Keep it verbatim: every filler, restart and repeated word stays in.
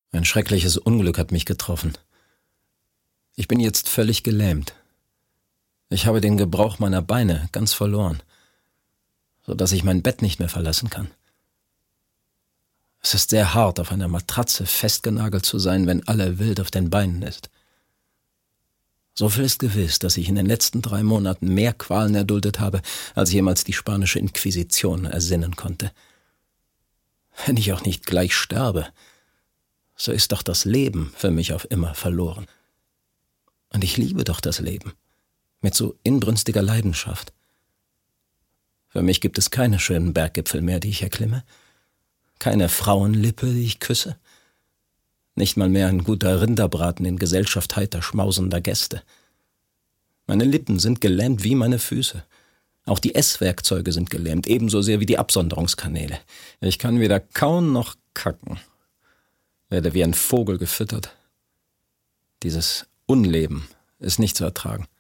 Ein schreckliches Unglück hat mich getroffen. Ich bin jetzt völlig gelähmt. Ich habe den Gebrauch meiner Beine ganz verloren, so dass ich mein Bett nicht mehr verlassen kann. Es ist sehr hart, auf einer Matratze festgenagelt zu sein, wenn alle Welt auf den Beinen ist. So viel ist gewiss, dass ich in den letzten drei Monaten mehr Qualen erduldet habe, als jemals die spanische Inquisition ersinnen konnte. Wenn ich auch nicht gleich sterbe, so ist doch das Leben für mich auf immer verloren. Und ich liebe doch das Leben, mit so inbrünstiger Leidenschaft. Für mich gibt es keine schönen Berggipfel mehr, die ich erklimme, keine Frauenlippe, die ich küsse, nicht mal mehr ein guter Rinderbraten in Gesellschaft heiter schmausender Gäste. Meine Lippen sind gelähmt wie meine Füße. Auch die Esswerkzeuge sind gelähmt, ebenso sehr wie die Absonderungskanäle. Ich kann weder kauen noch kacken, werde wie ein Vogel gefüttert. Dieses Unleben ist nicht zu ertragen.